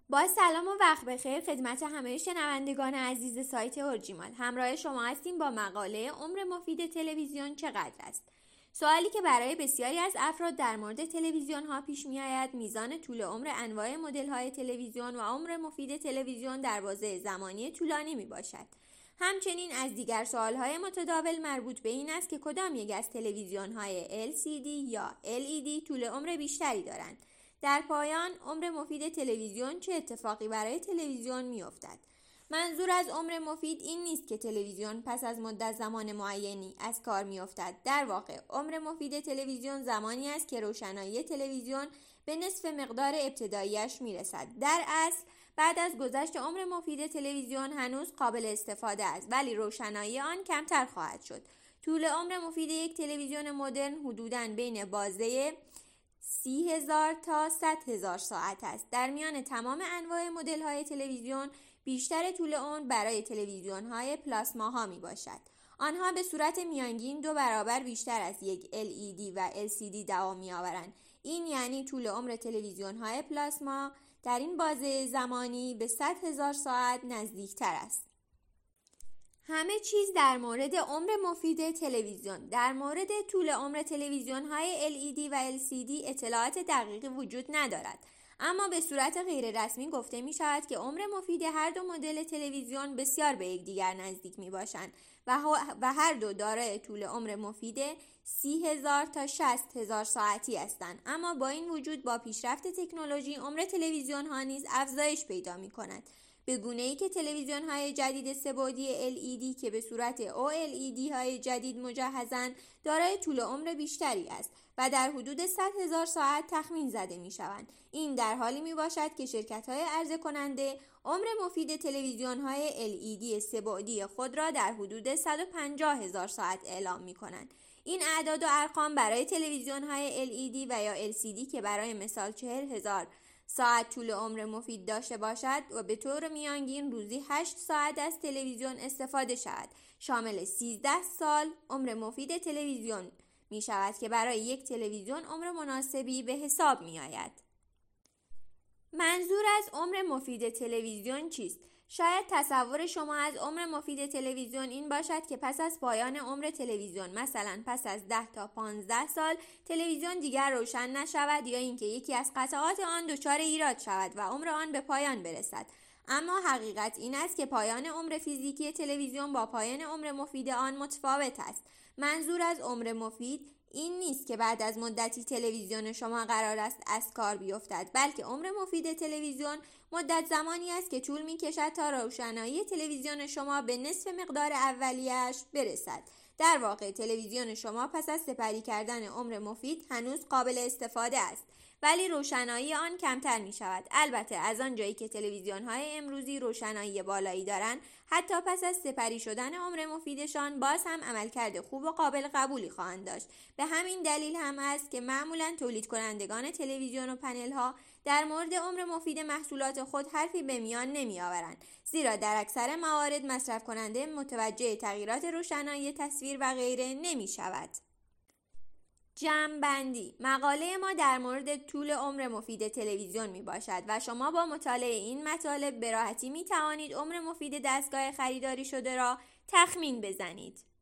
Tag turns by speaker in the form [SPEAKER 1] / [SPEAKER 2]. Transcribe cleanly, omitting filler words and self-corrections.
[SPEAKER 1] با سلام و وقت بخیر خدمت همه شنوندگان عزیز سایت اورجیمال. همراه شما هستیم با مقاله عمر مفید تلویزیون چقدر است. سوالی که برای بسیاری از افراد در مورد تلویزیون ها پیش می آید میزان طول عمر انواع مدل های تلویزیون و عمر مفید تلویزیون در بازه زمانی طولانی می باشد. همچنین از دیگر سوالهای متداول مربوط به این است که کدام یک از تلویزیون های LCD یا LED طول عمر بیشتری دارند. در پایان عمر مفید تلویزیون چه اتفاقی برای تلویزیون میافتد؟ منظور از عمر مفید این نیست که تلویزیون پس از مدت زمان معینی از کار میافتد. در واقع عمر مفید تلویزیون زمانی است که روشنایی تلویزیون به نصف مقدار ابتداییش میرسد. در اصل بعد از گذشت عمر مفید تلویزیون هنوز قابل استفاده است، ولی روشنایی آن کمتر خواهد شد. طول عمر مفید یک تلویزیون مدرن حدوداً بین بازه 30,000 تا 100,000 ساعت است. در میان تمام انواع مدل های تلویزیون بیشتر طول عمر برای تلویزیون های پلاسما ها می باشد. آنها به صورت میانگین 2 برابر بیشتر از یک LED و LCD دوام می آورند. این یعنی طول عمر تلویزیون های پلاسما در این بازه زمانی به 100,000 ساعت نزدیکتر است. همه چیز در مورد عمر مفید تلویزیون. در مورد طول عمر تلویزیون های LED و LCD اطلاعات دقیقی وجود ندارد، اما به صورت غیر رسمی گفته می شود که عمر مفید هر دو مدل تلویزیون بسیار به یکدیگر نزدیک می باشند و هر دو دارای طول عمر مفید 30,000 تا 60,000 ساعتی هستند. اما با این وجود با پیشرفت تکنولوژی عمر تلویزیون ها نیز افزایش پیدا می کند، به گونه‌ای که تلویزیون های جدید سه‌بعدی LED که به صورت OLED های جدید مجهزند دارای طول عمر بیشتری است و در حدود 100,000 ساعت تخمین زده می شوند. این در حالی می باشد که شرکت های عرضه کننده عمر مفید تلویزیون های LED سه‌بعدی خود را در حدود 150,000 ساعت اعلام می کنند. این اعداد و ارقام برای تلویزیون های LED و یا LCD که برای مثال 40,000 ساعت طول عمر مفید داشته باشد و به طور میانگین روزی 8 ساعت از تلویزیون استفاده شود، شامل 13 سال عمر مفید تلویزیون می شود که برای یک تلویزیون عمر مناسبی به حساب می آید. منظور از عمر مفید تلویزیون چیست؟ شاید تصور شما از عمر مفید تلویزیون این باشد که پس از پایان عمر تلویزیون، مثلا پس از 10 تا 15 سال تلویزیون دیگر روشن نشود یا اینکه یکی از قطعات آن دچار ایراد شود و عمر آن به پایان برسد. اما حقیقت این است که پایان عمر فیزیکی تلویزیون با پایان عمر مفید آن متفاوت است. منظور از عمر مفید این نیست که بعد از مدتی تلویزیون شما قرار است از کار بیفتد، بلکه عمر مفید تلویزیون مدت زمانی است که طول می کشد تا روشنایی تلویزیون شما به نصف مقدار اولیه‌اش برسد. در واقع تلویزیون شما پس از سپری کردن عمر مفید هنوز قابل استفاده است، ولی روشنایی آن کمتر می شود. البته از آنجایی که تلویزیون های امروزی روشنایی بالایی دارند، حتی پس از سپری شدن عمر مفیدشان باز هم عملکرد خوب و قابل قبولی خواهند داشت. به همین دلیل هم است که معمولاً تولید کنندگان تلویزیون و پنل ها در مورد عمر مفید محصولات خود حرفی به میان نمی آورند، زیرا در اکثر موارد مصرف کننده متوجه تغییرات روشنایی تصویر و غیره نمی شود. جمع‌بندی: مقاله ما در مورد طول عمر مفید تلویزیون می باشد و شما با مطالعه این مطالب به راحتی می توانید عمر مفید دستگاه خریداری شده را تخمین بزنید.